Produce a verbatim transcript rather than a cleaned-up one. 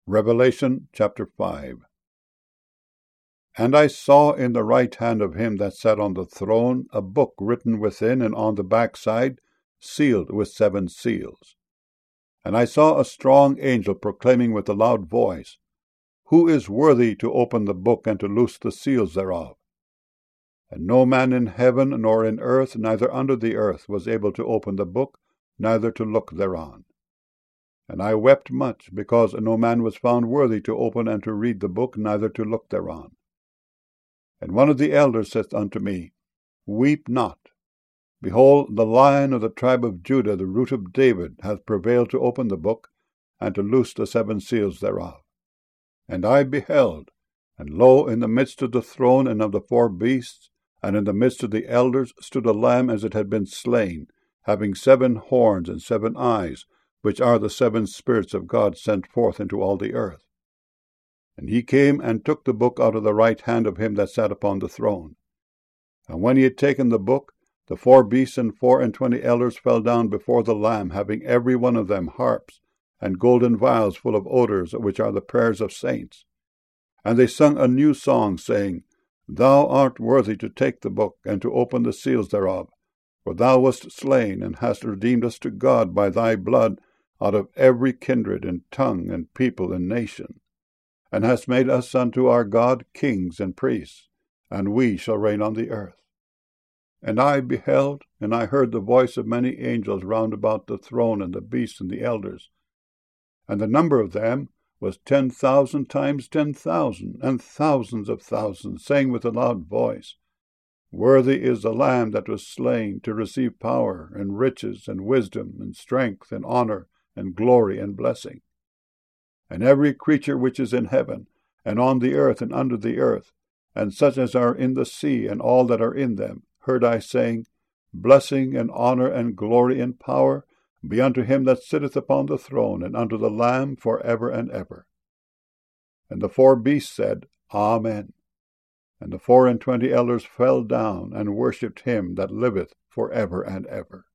Revelation chapter five. And I saw in the right hand of him that sat on the throne a book written within and on the backside, sealed with seven seals. And I saw a strong angel proclaiming with a loud voice, Who is worthy to open the book and to loose the seals thereof? And no man in heaven nor in earth, neither under the earth, was able to open the book, neither to look thereon. And I wept much, because no man was found worthy to open and to read the book, neither to look thereon. And one of the elders saith unto me, Weep not. Behold, the Lion of the tribe of Judah, the root of David, hath prevailed to open the book, and to loose the seven seals thereof. And I beheld, and lo, in the midst of the throne and of the four beasts, and in the midst of the elders, stood a lamb as it had been slain, having seven horns and seven eyes, which are the seven spirits of God sent forth into all the earth. And he came and took the book out of the right hand of him that sat upon the throne. And when he had taken the book, the four beasts and four and twenty elders fell down before the Lamb, having every one of them harps, and golden vials full of odors, which are the prayers of saints. And they sung a new song, saying, Thou art worthy to take the book, and to open the seals thereof. For thou wast slain, and hast redeemed us to God by thy blood, out of every kindred and tongue and people and nation, and hast made us unto our God kings and priests, and we shall reign on the earth. And I beheld, and I heard the voice of many angels round about the throne and the beasts and the elders. And the number of them was ten thousand times ten thousand, and thousands of thousands, saying with a loud voice, Worthy is the Lamb that was slain to receive power, and riches, and wisdom, and strength, and honor, and glory, and blessing. And every creature which is in heaven, and on the earth, and under the earth, and such as are in the sea, and all that are in them, heard I saying, Blessing, and honor, and glory, and power be unto him that sitteth upon the throne, and unto the Lamb for ever and ever. And the four beasts said, Amen. And the four and twenty elders fell down, and worshipped him that liveth for ever and ever.